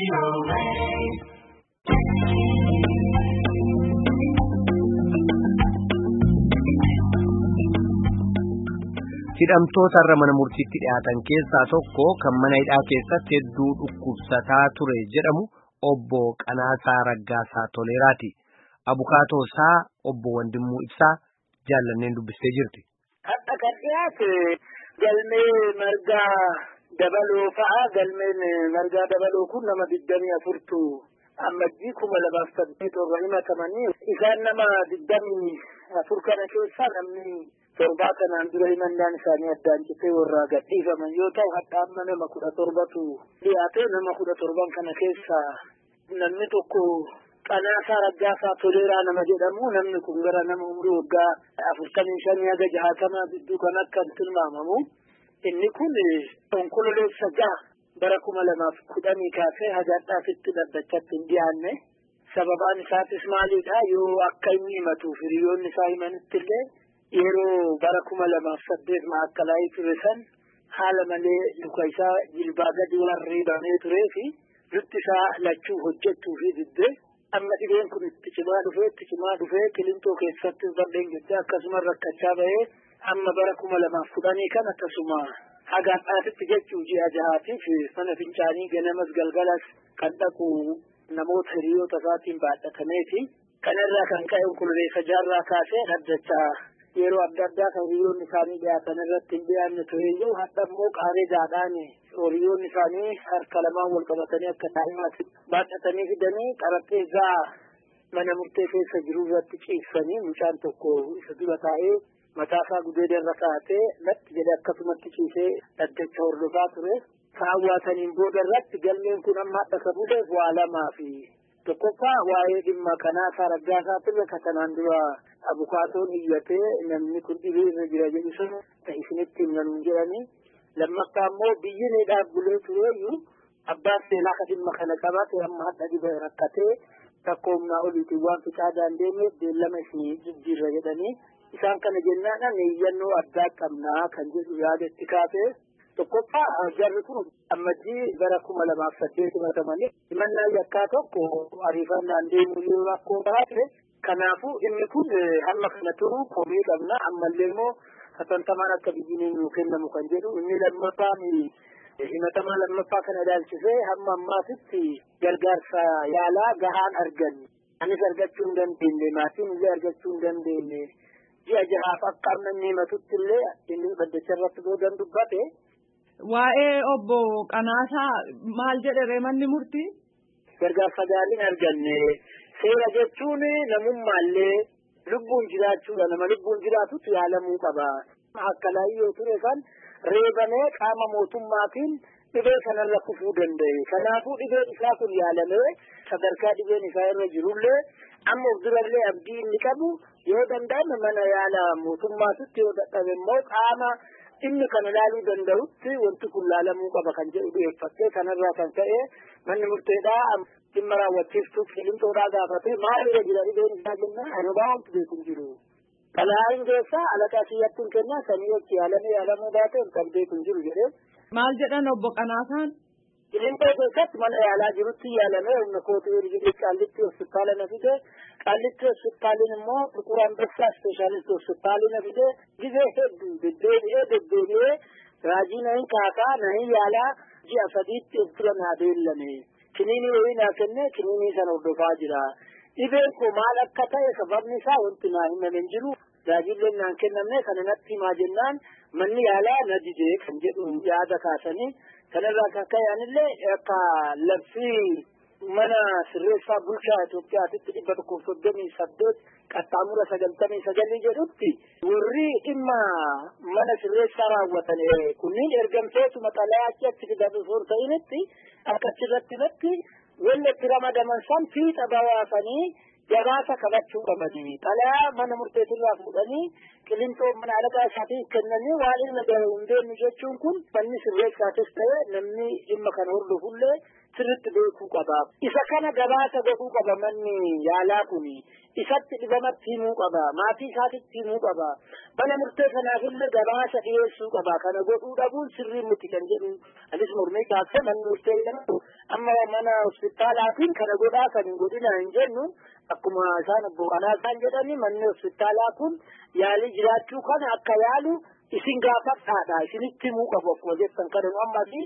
Hidhamtoota irra mana murtiitti dhiyaatan keessaa tokko kan mana hidhaa keessatti hedduu dhukkubsataa ture jedhamu obbo Qanaasaa Raggaasaa Toleeraati. Abukaatoo isaa obbo Wandimuu Ibsaa jaallanneen dubbistee jirti. Akka kan dhiyaate galmee margaa dabaloo fa'a. Galmeen margaa dabaloo kun nama 24tu ammajjii 2008 himatamanii isaan nama 24 kana keessaa namni torba kanaan dura himannaan isaanii addaan citee warraa gadhiifaman yoo ta'u hadda amma nama 17tu dhiyaate. Nama 17 kana keessaa namni tokko Qanaasaa Raggaasaa Toleeraa nama jedhamu. Namni kun gara nama umrii waggaa 45 haga 60 gidduu kan akka tilmaamamu. Inni kun onkololeessa 6 bara 2010 kaasee haga dhaasitti dhaddachatti hin dhiyaanne. Sababaan isaatis maalidha yoo akka inni himatuuf hiriyoonni isaa himanitti illee yeroo bara 2008 maakkalaa ture san haala malee luka isaa jilbaa gadi waan riibamee turee fi lutti isaa lachuu hojjechuu fi diddee amma dhibeen kun itti cimaa dhufee Kilintoo keessatti bal'een giddee akkasuma rakkachaa bahee amma bara 2010 kan akkasuma haga dhaasitti jechuu ji'a jahaatiif mana fincaanii ganamas galgalas kan dhaqu namoota hiriyoota isaatiin baadhatameeti. Kanarraa kan ka'e onkololeessa 6 kaasee dhaddachaa yeroo adda addaa kan hiriyoonni isaanii dhiyaatan irratti hin dhiyaanne tureeyyuu hadda immoo qaaree jaadhaan hiriyoonni isaanii harka lamaan wal qabatanii akka daa'imaatti baadhatanii fidanii xarapheezaa mana murtee keessa jiru irratti ciibsanii mucaan tokko isa dura taa'ee mataasaa gudeedarra kaa'atee latti jedhe akkasumatti ciisee dhaddacha hordofaa ture. Kaawwataniin booda irratti galmeen kun amma adda ka buleef waa lamaa fi tokkoffaa waa'ee dhimma Qanaasaa Raggaasaa ture kanaan dura abukaatoon iyyatee namni kun dhibee irra jira jedhu sun isinitti himnanuun jedhanii. Lammaffaa immoo biyyi needhaaf bulee tureeyyuu abbaan seelaa ka dhimma kana qabate amma hadda dhiba rakkatee rakkoo humnaa oliitiin waan ficaadhaan deemeef beellama isinii jijjiirra jedhanii. Isaan kana jennaadhaan eeyyannoo addaa qabnaa kan jedhu yaadatti kaasee. Tokkoffaa jarri kun ammajjii bara 2008 himatamanii himannaa yakkaa tokko ariifannaan deemuu yoo rakkoo taate kanaafuu inni kun hamma kana turuu komii qabna ammallee immoo satantamaan akka biyyiniin nuu kennamu kan jedhu. Inni lammaffaan himatamaa lammaffaa kana ilaalchisee hamma ammaatitti gargaarsa yaalaa gahaan arganne anis argachuu hin dandeenye maatiin illee argachuu hin dandeenye ji'a jahaaf akka amma inni himatutti illee inni dhaddacha irratti boodan dubbate. Waa'ee obbo Qanaasaa maal jedhe manni murtii? Gargaarsa gaariin arganne. Seera jechuun namummaallee lubbuun jiraachuudha. Nama lubbuun jiraatutti yaalamuu qaba. Akka laayyoo ture kan reebamee qaama mootummaatiin dhibee kanarra kufuu danda'e. Kanaafuu dhibeen isaa kun yaalamee sadarkaa dhibeen isaa irra jirullee amma of durallee abdii inni qabu yoo danda'ame mana yaala mootummaatitti yoo dadhabe immoo qaama inni kana laaluu danda'utti wanti kun laalamuu qaba kan jedhu dhiyeeffattee kanarraa kan ta'e manni murteedhaa dhimma raawwachiiftuuf Kilintoodhaa gaafatee maal irra jira dhibeen isaa jennaan anubaa wanti beeku hin jiru. Qalaa'iin keessaa alaqaa siyyattiin kennaa sanii jechi yaalamuu baate kan beeku hin jiru jedhee. Maal jedhan obbo Qanaasaan? Kilintoo keessatti mana yaalaa jirutti yaalamee humna kootii ergidee Qaallitti hospitaala na fide. Qaallitti hospitaalin immoo Xuqur Ambessaa ispeeshaalist hospitaalii na fide. Gizee hedduu deddeebi'ee raajii na hin kaasaa na hin yaalaa ji'a 3tti of dura naa beellame. Kiniinii wayii naa kennee kiniinii sana hordofaa jira. Dhibeen koo maal akka ta'e sababni isaa wanti naa himame hin jiru. Raajiilleen naan kennamne kana natti himaa jennaan manni yaalaa na didee kan jedhu yaada kaasanii. Kanarraa kan ka'anillee akka labsii mana sirreessaa bulchaa Itoophiyaatitti 138 qaxxaamura 99 jedhutti warri dhimma mana sirreessaa raawwatan kunniin ergamtootuma xalayaa achi fidatu osoo hin ta'initti akka achirratti wanni itti ramadaman san fiixa bawaasanii gabaasa qabachuu qabanii xalayaa mana murteetirraa fuudhanii qilintoo mana alagaa isaatii kennanii waan inni hundeennu jechuun kun manni sirreessaatis ta'e namni dhimma kana hordofullee sirriitti beekuu qaba. Isa kana gabaasa godhuu qaba manni yaalaa kuni. Isatti dhibamatti himuu qaba. Maatii isaatitti himuu qaba. Mana murtee kanaafillee gabaasa dhiyeessuu qaba. Kana godhuu dhabuun sirrii miti kan jedhu anis mormii kaasee manni murtee jedhamu amma mana hospitaalaatiin kana godhaa kan hin godhina hin jennu akkuma isaan obbo Qanaasaan jedhani manni hospitaalaa kun yaalii jiraachuu kana akka yaalu isin gaafadhaadha. Isinitti himuu qabu akkuma jettan kana ammas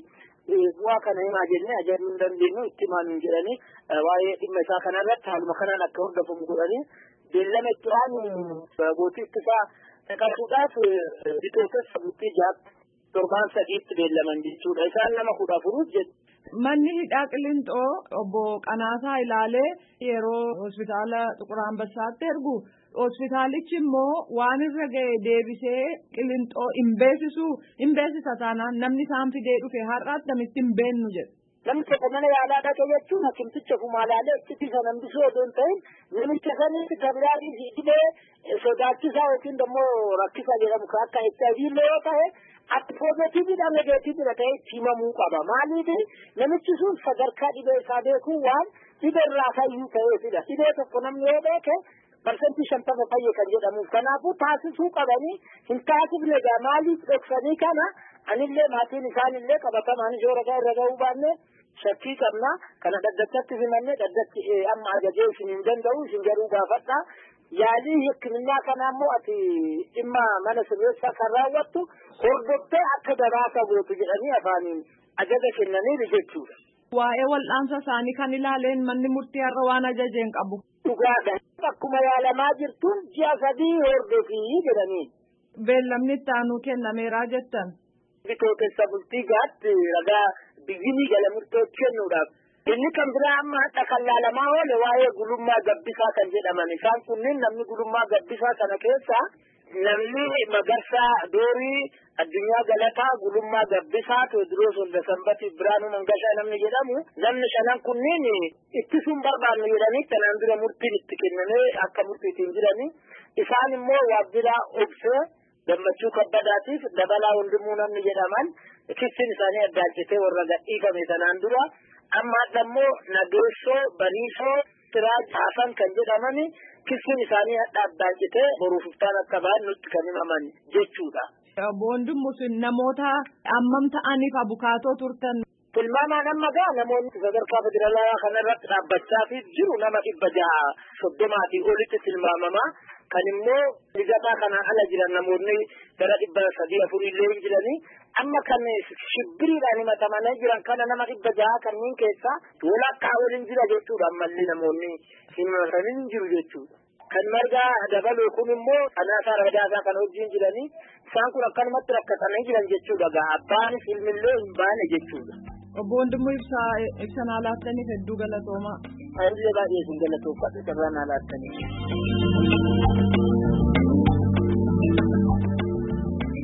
waa kana himaa jennee ajajuu hin dandeenyu itti himaan hin jedhanii waa'ee dhimma isaa kanarratti haaluma kanaan akka hordofamu godhanii beellama itti aanu gootii ittisaa naqasuudhaaf bitootessa bultii torbaan sadiitti beellaman jechuudha. Isaan nama 14 jedhu. Manni hidhaa Qilintoo obbo Qanaasaa ilaalee yeroo hospitaala Xuqur Ambassaatti ergu hospitaalichi immoo waan irra ga'e deebisee Qilintoo hin beeksisa taanaan namni isaan fidee dhufe har'aatti namitti hin beennu jedhu. Namni tokko mana yaalaa dhaqa jechuun hakimticha fumaalaalee itti isa nambisuu odoo hin ta'in namicha sanitti tabiraadii hidhee sodaachisaa yookiin immoo rakkisaa jedhamu akka HIV yoo ta'e akka poozitiividha negeetiividha ta'e himamuu qaba. Maaliif namichi sun sadarkaa dhibee isaa beekuu waan dhibee irraa fayyuu ta'eefidha. Dhibee tokko namni yoo beeke parsantii 50 fayye kan jedhamuuf kanaafuu taasisuu qabanii hin taasifne egaa maaliif dhoksanii kana anillee maatiin isaanillee qabatamaanis yoo ragaa irra ga'uu baanne shakkii qabna kana dhaddachatti himanne dhaddatti amma ajajee isin hin danda'u isin garuu gaafadha. Yaalii hikkiminaa kana immoo ati dhimma mana sirreessaa kan raawwattu hordoftee akka gabaasa gootu jedhanii afaaniin ajaja kennaniiru jechuudha. Waa'ee wal'aansa isaanii kan ilaaleen manni murtii har'a waan ajajeen qabu. Dhugaadha. Akkuma yaalamaa jirtuun ji'a 3 hordofii jedhanii. Beellamni itti aanuu kennameeraa jettan. Bitootessa bultii gaatti ragaa biyyinii gala murtootti kennuudhaaf. Inni kan biraa amma hadha kan laalamaa oole waa'ee gulummaa gabbisaa kan jedhaman isaan kunniin namni gulummaa gabbisaa kana keessa namni Magarsaa Doorii Addunyaa Galataa gulummaa gabbisaa Teodiroos Waldasanbati Biraanuu Mangashaa namni jedhamu namni shanan kunniin ittisuun barbaannu jedhanii kanaan dura murtiin itti kennamee akka murtiitiin jiranii isaan immoo waajjira obsee Gammachuu Kabbadaatiif Dabalaa Wandimuu namni jedhaman kissiin isaanii addaachitee warra gadhiifame kanaan dura amma ammoo Nageessoo Bariisoo Siraaj Haasan kan jedhamani kissiin isaanii addaachitee boruuf iftaan akka ba'an nutti kan himaman jechuudha. Boondummus namoota ammam ta'aniif abukaatoo turtan. Tilmaamaan amma gaa namoonni sadarkaa federaalaa kanarratti dhaabbachaa fi jiru nama 630 olitti tilmaamama. Kan immoo ligataa kanaan ala jiran namoonni gara 304 illee hin jiranii amma kan shibbiriidhaan himatamanii jiran kana nama 600 kanneen keessaa walakkaa waliin jira jechuudha ammallee namoonni himatanii hin jiru jechuudha. Kan margaa dabaluu kun immoo Qanaasaa Raggaasaa kan wajjin jiranii isaan kun akkanumatti rakkatanii jiran jechuudha. Abbaanis ilmillee hin baane jechuudha. Obbo Wandimuu ibsanaa laattaniif hedduu galatoomaa. Ayillee baay'ee isin galatoofadhu carraa naa laattaniif.